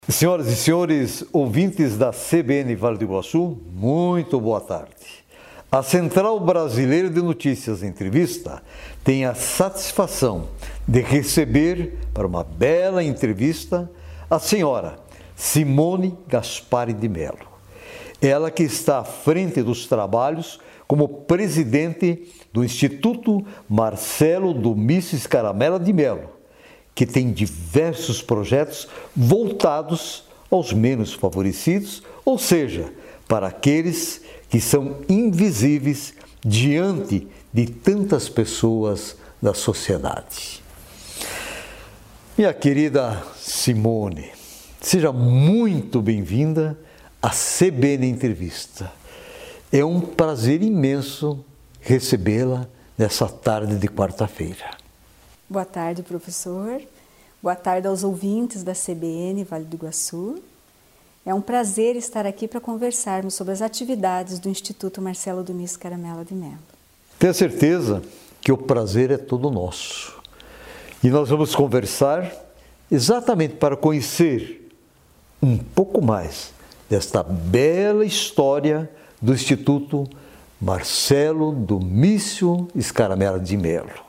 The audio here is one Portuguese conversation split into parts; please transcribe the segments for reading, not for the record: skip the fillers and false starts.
Senhoras e senhores, ouvintes da CBN Vale do Iguaçu, muito boa tarde. A Central Brasileira de Notícias Entrevista tem a satisfação de receber para uma bela entrevista a senhora Simone Gaspari de Mello. Ela que está à frente dos trabalhos como presidente do Instituto Marcelo Domício Scaramella de Mello, que tem diversos projetos voltados aos menos favorecidos, ou seja, para aqueles que são invisíveis diante de tantas pessoas da sociedade. Minha querida Simone, seja muito bem-vinda à CBN Entrevista. É um prazer imenso recebê-la nessa tarde de quarta-feira. Boa tarde, professor. Boa tarde aos ouvintes da CBN Vale do Iguaçu. É um prazer estar aqui para conversarmos sobre as atividades do Instituto Marcelo Domício Scaramella de Mello. Tenha certeza que o prazer é todo nosso. E nós vamos conversar exatamente para conhecer um pouco mais desta bela história do Instituto Marcelo Domício Scaramella de Mello.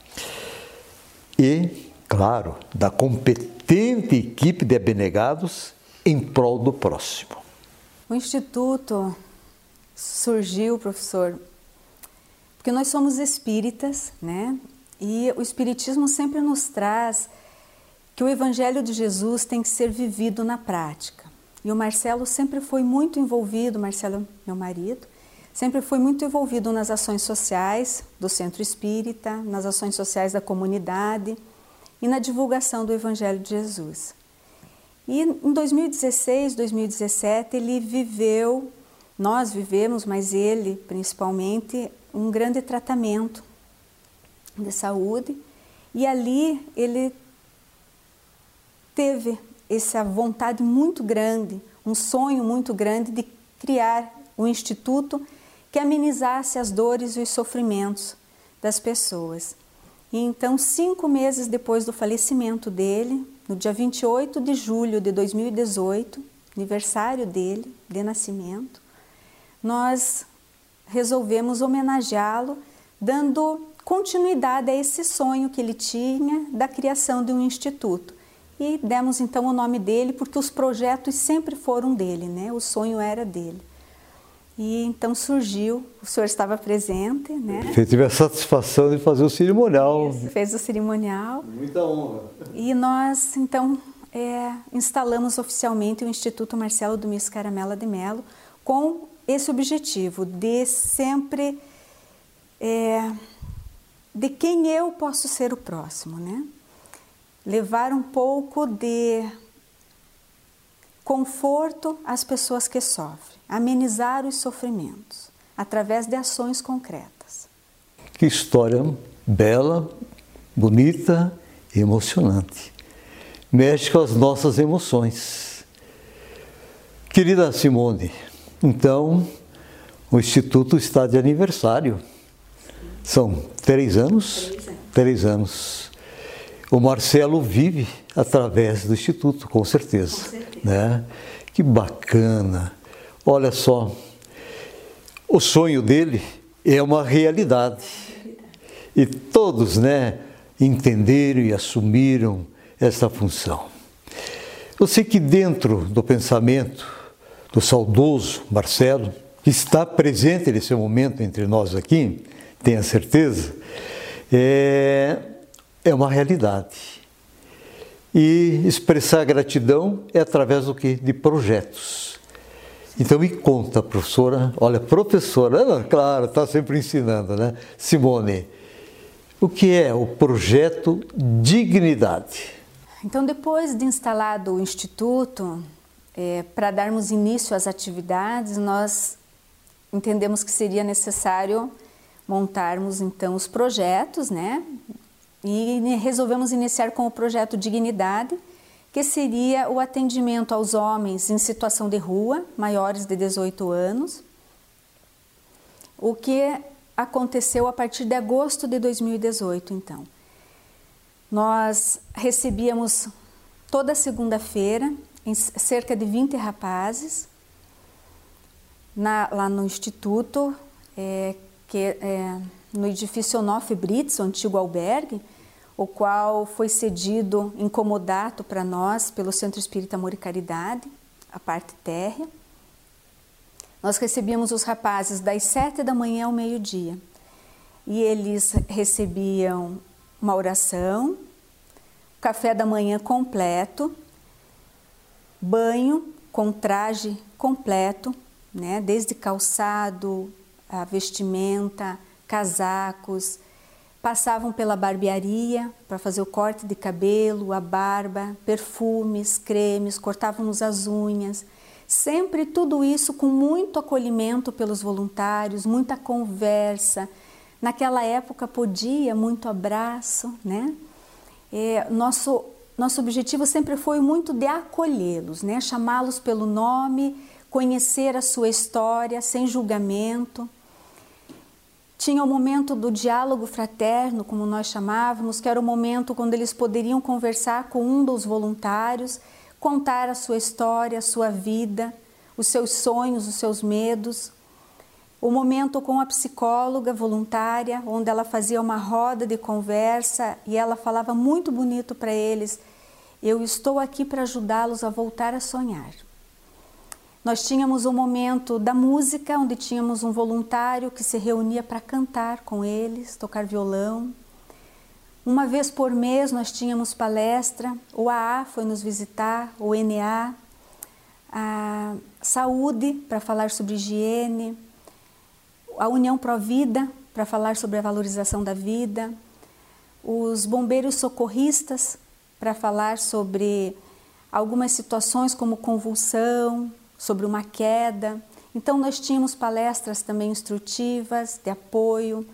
E, claro, da competente equipe de abnegados em prol do próximo. O Instituto surgiu, professor, porque nós somos espíritas, né? E o Espiritismo sempre nos traz que o Evangelho de Jesus tem que ser vivido na prática. E o Marcelo sempre foi muito envolvido, Marcelo, meu marido, sempre foi muito envolvido nas ações sociais do Centro Espírita, nas ações sociais da comunidade e na divulgação do Evangelho de Jesus. E em 2016, 2017, nós vivemos, mas ele principalmente, um grande tratamento de saúde. E ali ele teve essa vontade muito grande, um sonho muito grande de criar um instituto que amenizasse as dores e os sofrimentos das pessoas. E então, 5 meses depois do falecimento dele, no dia 28 de julho de 2018, aniversário dele, de nascimento, nós resolvemos homenageá-lo, dando continuidade a esse sonho que ele tinha da criação de um instituto. E demos então o nome dele, porque os projetos sempre foram dele, né? O sonho era dele. E então surgiu, o senhor estava presente, né? Eu tive a satisfação de fazer o cerimonial. Isso, fez o cerimonial. Muita honra. E nós, então, instalamos oficialmente o Instituto Marcelo Domício Scaramella de Mello com esse objetivo de sempre, de quem eu posso ser o próximo, né? Levar um pouco de conforto às pessoas que sofrem, amenizar os sofrimentos, através de ações concretas. Que história bela, bonita e emocionante. Mexe com as nossas emoções. Querida Simone, então, o Instituto está de aniversário. São 3 anos? 3 anos. 3 anos. O Marcelo vive através do Instituto, com certeza. Com certeza. Né? Que bacana. Olha só, o sonho dele é uma realidade. E todos, né, entenderam e assumiram essa função. Eu sei que dentro do pensamento do saudoso Marcelo, que está presente nesse momento entre nós aqui, tenha certeza, é uma realidade. E expressar gratidão é através do quê? De projetos. Então me conta, professora, olha, professora, claro, está sempre ensinando, né? Simone, o que é o projeto Dignidade? Então, depois de instalado o Instituto, para darmos início às atividades, nós entendemos que seria necessário montarmos, então, os projetos, né? E resolvemos iniciar com o projeto Dignidade, que seria o atendimento aos homens em situação de rua, maiores de 18 anos, o que aconteceu a partir de agosto de 2018, então. Nós recebíamos toda segunda-feira em cerca de 20 rapazes, lá no Instituto, no edifício Onofre Brits, o antigo albergue, o qual foi cedido em comodato para nós pelo Centro Espírita Amor e Caridade, a parte térrea. Nós recebíamos os rapazes das 7 da manhã ao meio-dia e eles recebiam uma oração, café da manhã completo, banho com traje completo, né? Desde calçado, a vestimenta, casacos, passavam pela barbearia para fazer o corte de cabelo, a barba, perfumes, cremes, cortávamos as unhas. Sempre tudo isso com muito acolhimento pelos voluntários, muita conversa. Naquela época podia muito abraço, né? Nosso objetivo sempre foi muito de acolhê-los, né? Chamá-los pelo nome, conhecer a sua história sem julgamento. Tinha o momento do diálogo fraterno, como nós chamávamos, que era o momento quando eles poderiam conversar com um dos voluntários, contar a sua história, a sua vida, os seus sonhos, os seus medos. O momento com a psicóloga voluntária, onde ela fazia uma roda de conversa e ela falava muito bonito para eles: eu estou aqui para ajudá-los a voltar a sonhar. Nós tínhamos um momento da música, onde tínhamos um voluntário que se reunia para cantar com eles, tocar violão. Uma vez por mês nós tínhamos palestra, o AA foi nos visitar, o NA, a Saúde para falar sobre higiene, a União Provida para falar sobre a valorização da vida, os bombeiros socorristas para falar sobre algumas situações como convulsão, sobre uma queda. Então nós tínhamos palestras também instrutivas, de apoio.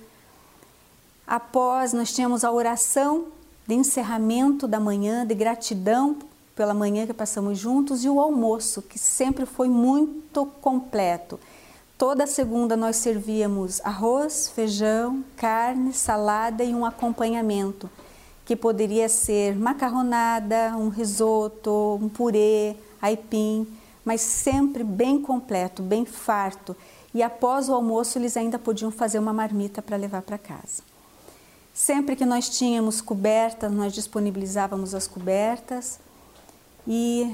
Após nós tínhamos a oração de encerramento da manhã, de gratidão pela manhã que passamos juntos, e o almoço, que sempre foi muito completo. Toda segunda nós servíamos arroz, feijão, carne, salada e um acompanhamento, que poderia ser macarronada, um risoto, um purê, aipim, mas sempre bem completo, bem farto. E após o almoço eles ainda podiam fazer uma marmita para levar para casa. Sempre que nós tínhamos cobertas, nós disponibilizávamos as cobertas e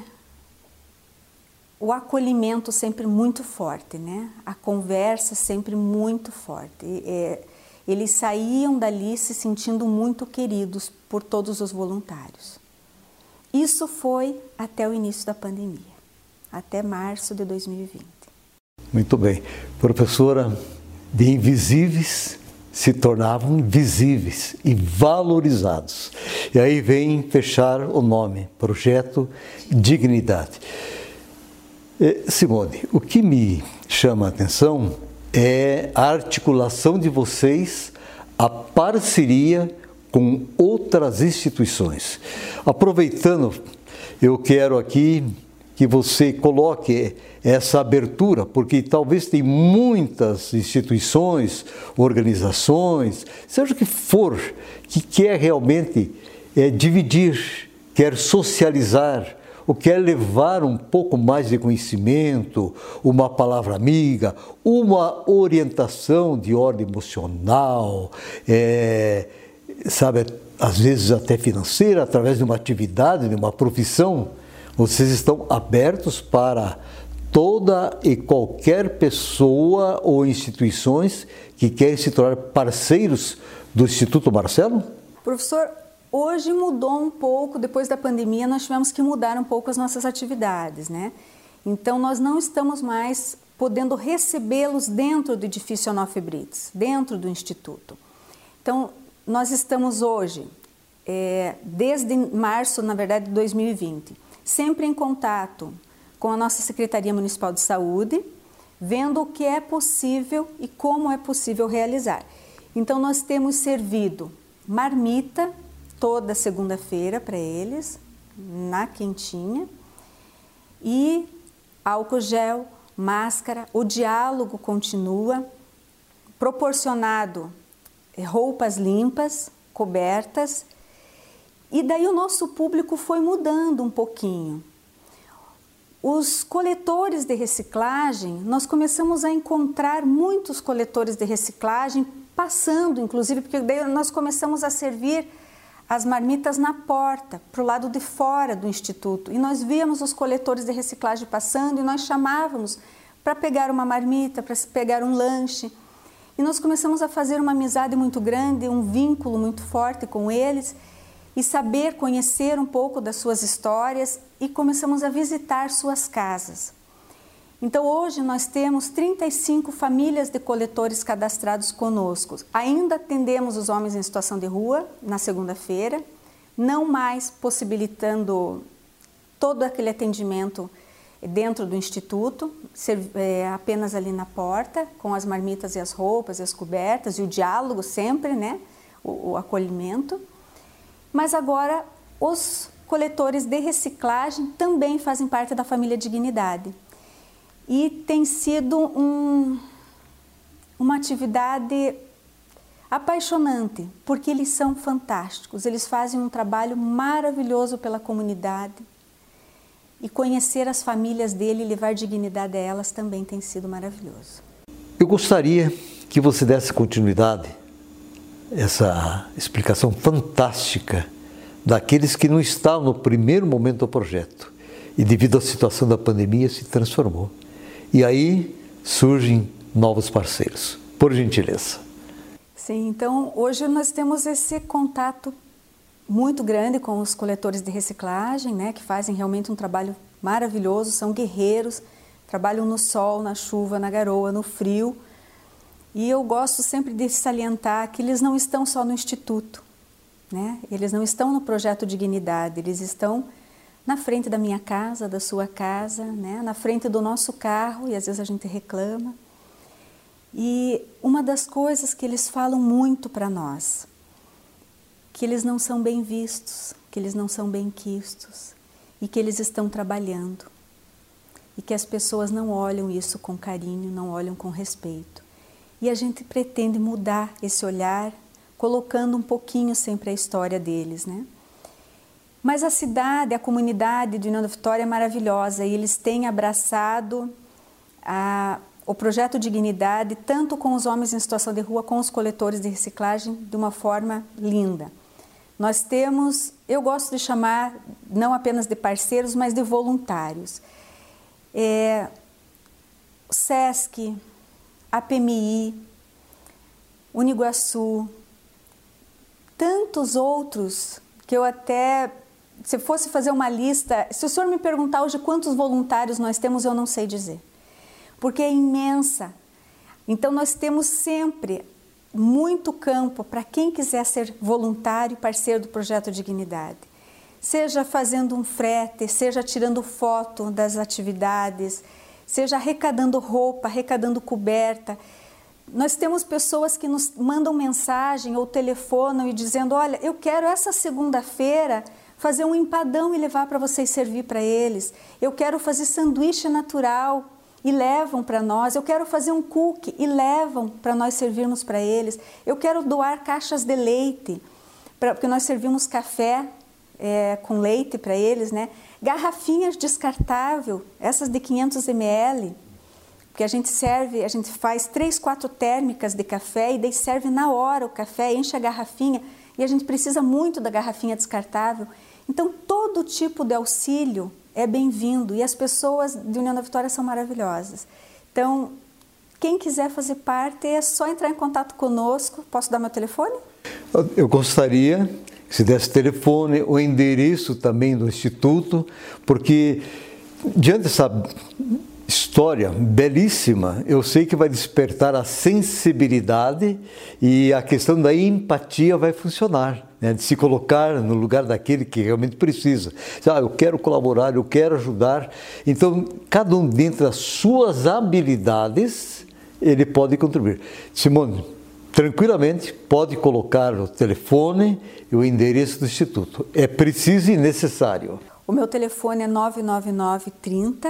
o acolhimento sempre muito forte, né? A conversa sempre muito forte. Eles saíam dali se sentindo muito queridos por todos os voluntários. Isso foi até o início da pandemia, até março de 2020. Muito bem. Professora, de invisíveis se tornavam visíveis e valorizados. E aí vem fechar o nome, Projeto Dignidade. Simone, o que me chama a atenção é a articulação de vocês, a parceria com outras instituições. Aproveitando, eu quero aqui que você coloque essa abertura, porque talvez tem muitas instituições, organizações, seja o que for, que quer realmente dividir, quer socializar, ou quer levar um pouco mais de conhecimento, uma palavra amiga, uma orientação de ordem emocional, sabe, às vezes até financeira, através de uma atividade, de uma profissão. Vocês estão abertos para toda e qualquer pessoa ou instituições que querem se tornar parceiros do Instituto Marcelo? Professor, hoje mudou um pouco, depois da pandemia nós tivemos que mudar um pouco as nossas atividades, né? Então nós não estamos mais podendo recebê-los dentro do edifício Onofre Brits, dentro do Instituto. Então nós estamos hoje, desde março, na verdade, de 2020, sempre em contato com a nossa Secretaria Municipal de Saúde, vendo o que é possível e como é possível realizar. Então nós temos servido marmita toda segunda-feira para eles, na quentinha, e álcool gel, máscara, o diálogo continua, proporcionado roupas limpas, cobertas, e daí o nosso público foi mudando um pouquinho. os coletores de reciclagem, nós começamos a encontrar muitos coletores de reciclagem passando, inclusive, porque daí nós começamos a servir as marmitas na porta, para o lado de fora do Instituto. E nós víamos os coletores de reciclagem passando e nós chamávamos para pegar uma marmita, para pegar um lanche. E nós começamos a fazer uma amizade muito grande, um vínculo muito forte com eles e saber, conhecer um pouco das suas histórias e começamos a visitar suas casas. Então hoje nós temos 35 famílias de coletores cadastrados conosco. Ainda atendemos os homens em situação de rua na segunda-feira, não mais possibilitando todo aquele atendimento dentro do Instituto, apenas ali na porta, com as marmitas e as roupas e as cobertas e o diálogo sempre, né? O acolhimento. Mas agora os coletores de reciclagem também fazem parte da família Dignidade. E tem sido uma atividade apaixonante, porque eles são fantásticos, eles fazem um trabalho maravilhoso pela comunidade. E conhecer as famílias dele e levar dignidade a elas também tem sido maravilhoso. Eu gostaria que você desse continuidade a essa explicação fantástica daqueles que não estavam no primeiro momento do projeto e devido à situação da pandemia se transformou. E aí surgem novos parceiros. Por gentileza. Sim, então hoje nós temos esse contato muito grande com os coletores de reciclagem, né, que fazem realmente um trabalho maravilhoso, são guerreiros, trabalham no sol, na chuva, na garoa, no frio. E eu gosto sempre de salientar que eles não estão só no Instituto, né? Eles não estão no projeto Dignidade, eles estão na frente da minha casa, da sua casa, né? Na frente do nosso carro, e às vezes a gente reclama. E uma das coisas que eles falam muito para nós, que eles não são bem vistos, que eles não são bem quistos e que eles estão trabalhando e que as pessoas não olham isso com carinho, não olham com respeito. E a gente pretende mudar esse olhar, colocando um pouquinho sempre a história deles, né? Mas a cidade, a comunidade de União da Vitória é maravilhosa e eles têm abraçado o projeto Dignidade, tanto com os homens em situação de rua, com os coletores de reciclagem, de uma forma linda. Nós temos, eu gosto de chamar, não apenas de parceiros, mas de voluntários. O SESC, a PMI, Uniguaçu, tantos outros que eu até, se fosse fazer uma lista, se o senhor me perguntar hoje quantos voluntários nós temos, eu não sei dizer, porque é imensa. Então nós temos sempre muito campo para quem quiser ser voluntário e parceiro do Projeto Dignidade. Seja fazendo um frete, seja tirando foto das atividades, seja arrecadando roupa, arrecadando coberta. Nós temos pessoas que nos mandam mensagem ou telefonam e dizendo, olha, eu quero essa segunda-feira fazer um empadão e levar para vocês servir para eles. Eu quero fazer sanduíche natural e levam para nós. Eu quero fazer um cookie e levam para nós servirmos para eles. Eu quero doar caixas de leite, porque nós servimos café com leite para eles, né? Garrafinhas descartáveis, essas de 500 ml, porque a gente faz 3, 4 térmicas de café e daí serve na hora o café, enche a garrafinha e a gente precisa muito da garrafinha descartável. Então todo tipo de auxílio é bem-vindo e as pessoas de União da Vitória são maravilhosas. Então, quem quiser fazer parte é só entrar em contato conosco. Posso dar meu telefone? Eu gostaria que se desse telefone, o endereço também do Instituto, porque diante dessa história belíssima, eu sei que vai despertar a sensibilidade e a questão da empatia vai funcionar, né? De se colocar no lugar daquele que realmente precisa. Eu quero colaborar, eu quero ajudar. Então, cada um dentro das suas habilidades, ele pode contribuir. Simone, tranquilamente pode colocar o telefone e o endereço do Instituto. É preciso e necessário. O meu telefone é 999 30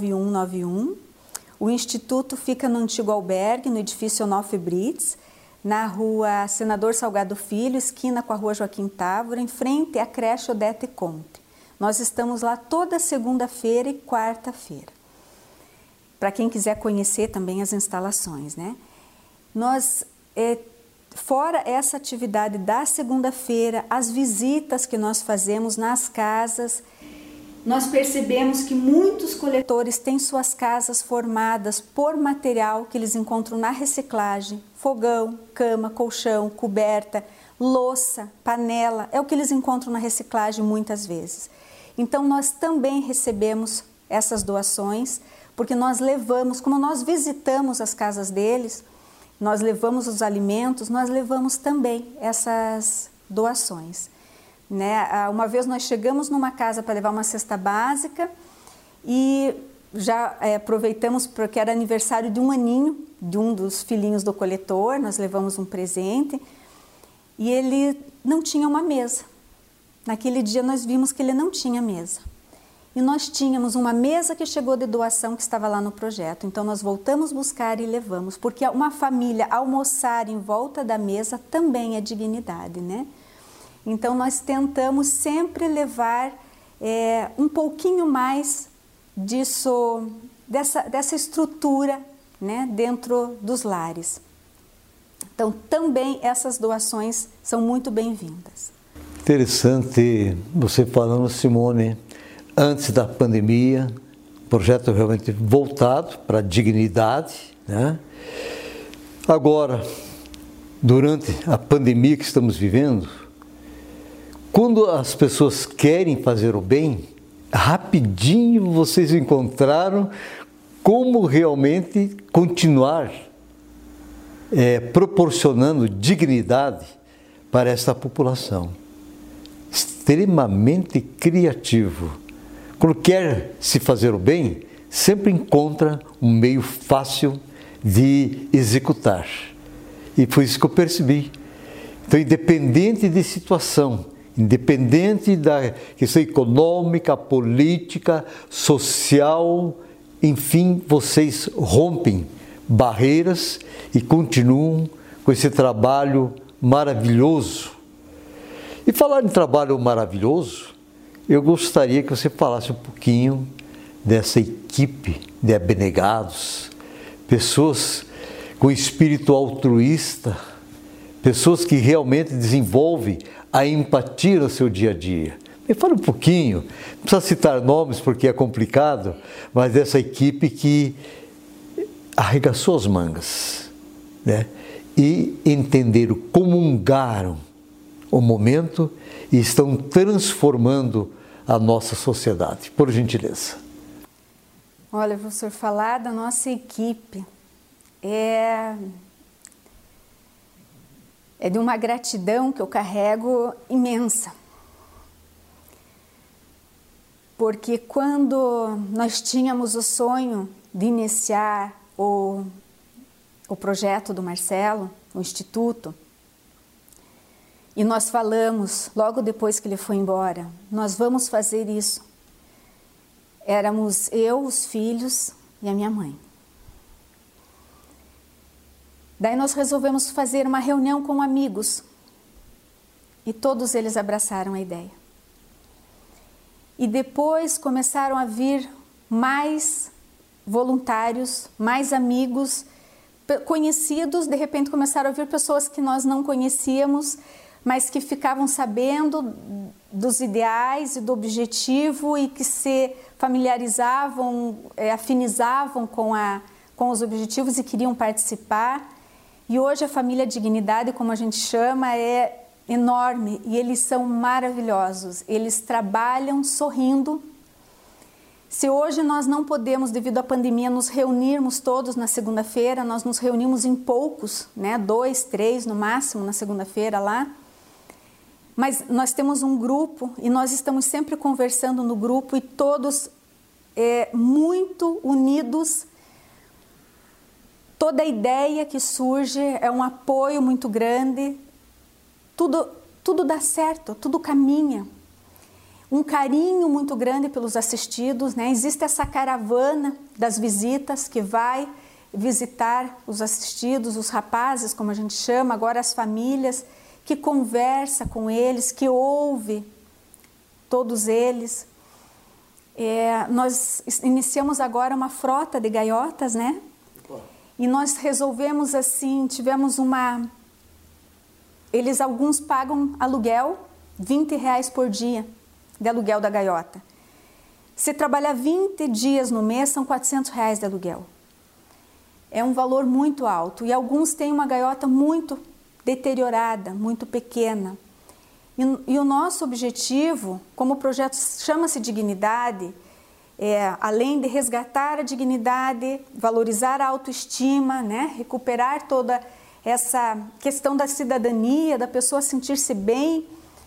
9191. O Instituto fica no antigo albergue, no edifício Onofre Brits, na rua Senador Salgado Filho, esquina com a rua Joaquim Távora, em frente à creche Odete Conte. Nós estamos lá toda segunda-feira e quarta-feira. Para quem quiser conhecer também as instalações, né? Nós, fora essa atividade da segunda-feira, as visitas que nós fazemos nas casas, nós percebemos que muitos coletores têm suas casas formadas por material que eles encontram na reciclagem, fogão, cama, colchão, coberta, louça, panela, é o que eles encontram na reciclagem muitas vezes. Então nós também recebemos essas doações, porque nós levamos, como nós visitamos as casas deles, nós levamos os alimentos, nós levamos também essas doações. Né? Uma vez nós chegamos numa casa para levar uma cesta básica e já aproveitamos porque era aniversário de um aninho de um dos filhinhos do coletor, nós levamos um presente e ele não tinha uma mesa. Naquele dia nós vimos que ele não tinha mesa. E nós tínhamos uma mesa que chegou de doação que estava lá no projeto. Então nós voltamos buscar e levamos, porque uma família almoçar em volta da mesa também é dignidade, né? Então nós tentamos sempre levar um pouquinho mais disso, dessa estrutura, né, dentro dos lares. Então também essas doações são muito bem-vindas. Interessante você falando, Simone, antes da pandemia, projeto realmente voltado para a dignidade, né? Agora, durante a pandemia que estamos vivendo, quando as pessoas querem fazer o bem, rapidinho vocês encontraram como realmente continuar proporcionando dignidade para essa população. Extremamente criativo. Quando quer se fazer o bem, sempre encontra um meio fácil de executar. E foi isso que eu percebi. Então, independente de situação, independente da questão econômica, política, social, enfim, vocês rompem barreiras e continuam com esse trabalho maravilhoso. E falar em trabalho maravilhoso, eu gostaria que você falasse um pouquinho dessa equipe de abnegados, pessoas com espírito altruísta, pessoas que realmente desenvolvem a empatia no seu dia a dia. Me fala um pouquinho, não precisa citar nomes porque é complicado, mas dessa equipe que arregaçou as mangas, né? E entenderam, comungaram o momento e estão transformando a nossa sociedade. Por gentileza. Olha, professor, falar da nossa equipe é de uma gratidão que eu carrego imensa. Porque quando nós tínhamos o sonho de iniciar o projeto do Marcelo, o Instituto, e nós falamos, logo depois que ele foi embora, nós vamos fazer isso. Éramos eu, os filhos e a minha mãe. Daí nós resolvemos fazer uma reunião com amigos e todos eles abraçaram a ideia. E depois começaram a vir mais voluntários, mais amigos, conhecidos, de repente começaram a vir pessoas que nós não conhecíamos, mas que ficavam sabendo dos ideais e do objetivo e que se familiarizavam, afinizavam com os objetivos e queriam participar. E hoje a família Dignidade, como a gente chama, é enorme e eles são maravilhosos. Eles trabalham sorrindo. Se hoje nós não podemos, devido à pandemia, nos reunirmos todos na segunda-feira, nós nos reunimos em poucos, né? 2, 3 no máximo na segunda-feira lá. Mas nós temos um grupo e nós estamos sempre conversando no grupo e todos muito unidos. Toda ideia que surge é um apoio muito grande, tudo dá certo, tudo caminha. Um carinho muito grande pelos assistidos, né? Existe essa caravana das visitas que vai visitar os assistidos, os rapazes, como a gente chama, agora as famílias, que conversa com eles, que ouve todos eles. Nós iniciamos agora uma frota de gaiotas, né? E nós resolvemos assim, tivemos alguns pagam aluguel, R$20 por dia de aluguel da gaiota. Se trabalhar 20 dias no mês, são R$400 de aluguel. É um valor muito alto. E alguns têm uma gaiota muito deteriorada, muito pequena. E o nosso objetivo, como o projeto chama-se Dignidade, além de resgatar a dignidade, valorizar a autoestima, né? Recuperar toda essa questão da cidadania, da pessoa sentir-se bem.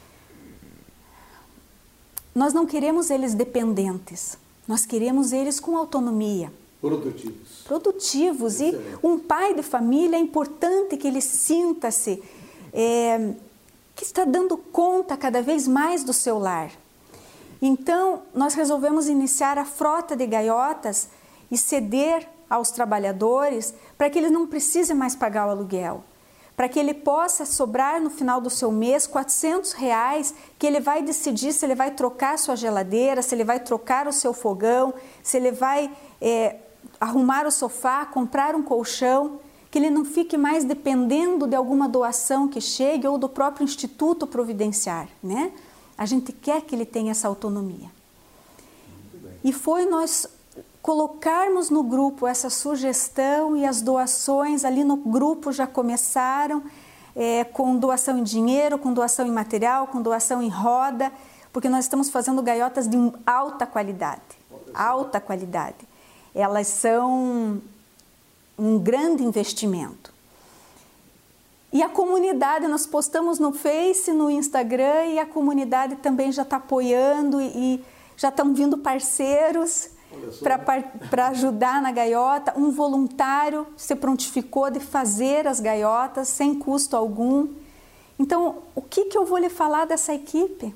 Nós não queremos eles dependentes, nós queremos eles com autonomia. Produtivos. E um pai de família é importante que ele sinta-se que está dando conta cada vez mais do seu lar. Então, nós resolvemos iniciar a frota de gaiotas e ceder aos trabalhadores para que eles não precisem mais pagar o aluguel, para que ele possa sobrar no final do seu mês R$400, que ele vai decidir se ele vai trocar sua geladeira, se ele vai trocar o seu fogão, se ele vai arrumar o sofá, comprar um colchão, que ele não fique mais dependendo de alguma doação que chegue ou do próprio instituto providenciar, né? A gente quer que ele tenha essa autonomia. E foi nós colocarmos no grupo essa sugestão e as doações ali no grupo já começaram com doação em dinheiro, com doação em material, com doação em roda, porque nós estamos fazendo gaiotas de alta qualidade. Alta qualidade. Elas são um grande investimento. E a comunidade, nós postamos no Face, no Instagram, e a comunidade também já está apoiando e já estão vindo parceiros para ajudar na gaiota. Um voluntário se prontificou de fazer as gaiotas sem custo algum. Então, o que eu vou lhe falar dessa equipe?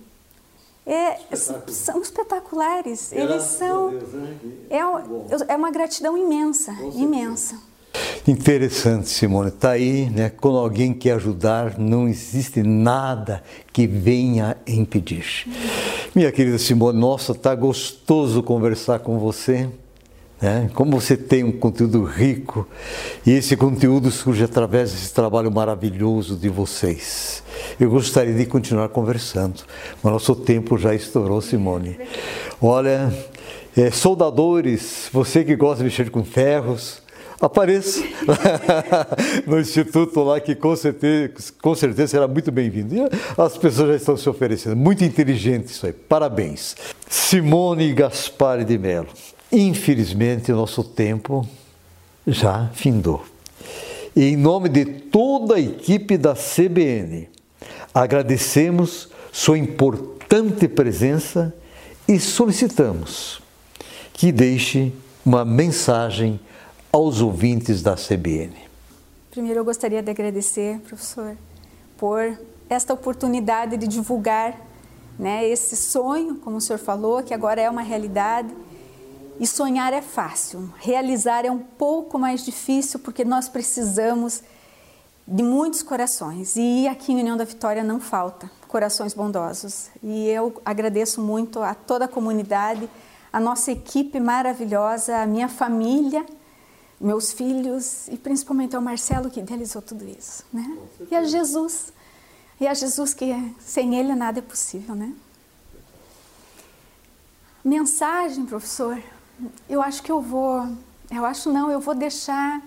São espetaculares. Eles são... Deus, né? É uma gratidão imensa, imensa. Interessante, Simone. Está aí, né? Quando alguém quer ajudar, não existe nada que venha impedir. Minha querida Simone, nossa, está gostoso conversar com você, né? Como você tem um conteúdo rico, e esse conteúdo surge através desse trabalho maravilhoso de vocês. Eu gostaria de continuar conversando, mas nosso tempo já estourou, Simone. Olha, soldadores, você que gosta de mexer com ferros, apareça no instituto lá, que com certeza será muito bem-vindo. E as pessoas já estão se oferecendo. Muito inteligente isso aí. Parabéns. Simone Gaspari de Mello. Infelizmente, o nosso tempo já findou. E em nome de toda a equipe da CBN, agradecemos sua importante presença e solicitamos que deixe uma mensagem aos ouvintes da CBN. Primeiro, eu gostaria de agradecer, professor, por esta oportunidade de divulgar, né, esse sonho, como o senhor falou, que agora é uma realidade. E sonhar é fácil, realizar é um pouco mais difícil, porque nós precisamos de muitos corações. E aqui em União da Vitória não falta corações bondosos. E eu agradeço muito a toda a comunidade, a nossa equipe maravilhosa, a minha família, meus filhos e principalmente ao Marcelo, que idealizou tudo isso, né? E a Jesus que sem ele nada é possível, né? Mensagem, professor, eu vou deixar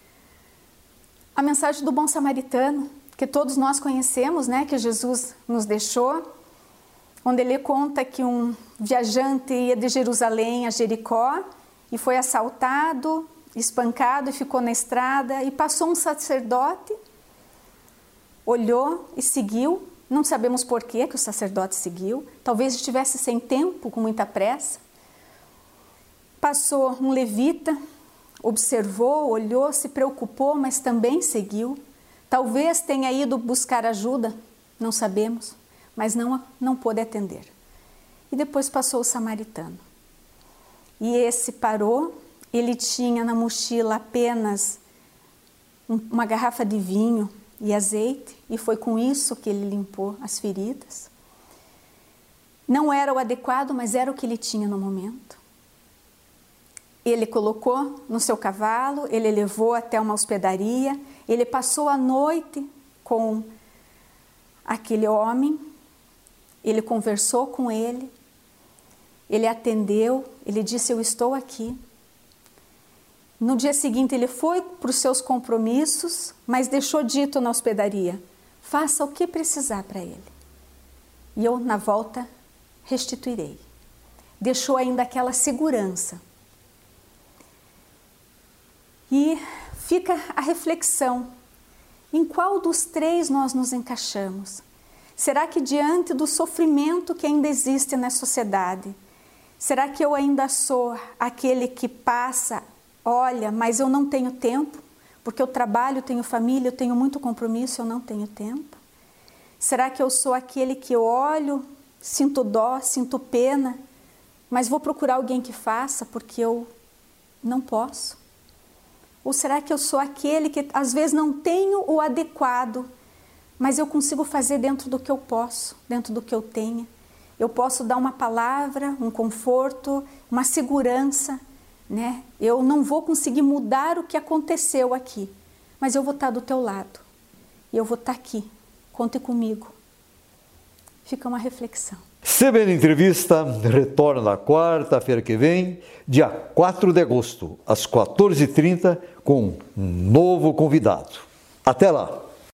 a mensagem do bom samaritano, que todos nós conhecemos, né? Que Jesus nos deixou, onde ele conta que um viajante ia de Jerusalém a Jericó e foi assaltado, espancado e ficou na estrada, e passou um sacerdote, olhou e seguiu. Não sabemos por que o sacerdote seguiu, talvez estivesse sem tempo, com muita pressa. Passou um levita, observou, olhou, se preocupou, mas também seguiu. Talvez tenha ido buscar ajuda, não sabemos, mas não pôde atender. E depois passou o samaritano. E esse parou. Ele tinha na mochila apenas uma garrafa de vinho e azeite, e foi com isso que ele limpou as feridas. Não era o adequado, mas era o que ele tinha no momento. Ele colocou no seu cavalo, ele levou até uma hospedaria, ele passou a noite com aquele homem, ele conversou com ele, ele atendeu, ele disse: eu estou aqui. No dia seguinte ele foi para os seus compromissos, mas deixou dito na hospedaria: faça o que precisar para ele, e eu na volta restituirei. Deixou ainda aquela segurança. E fica a reflexão: em qual dos três nós nos encaixamos? Será que diante do sofrimento que ainda existe na sociedade, será que eu ainda sou aquele que passa, olha, mas eu não tenho tempo, porque eu trabalho, tenho família, eu tenho muito compromisso, eu não tenho tempo? Será que eu sou aquele que olho, sinto dó, sinto pena, mas vou procurar alguém que faça porque eu não posso? Ou será que eu sou aquele que às vezes não tenho o adequado, mas eu consigo fazer dentro do que eu posso, dentro do que eu tenho? Eu posso dar uma palavra, um conforto, uma segurança, né? Eu não vou conseguir mudar o que aconteceu aqui, mas eu vou estar do teu lado. E eu vou estar aqui. Conte comigo. Fica uma reflexão. CBN Entrevista retorna na quarta-feira que vem, dia 4 de agosto, às 14h30, com um novo convidado. Até lá!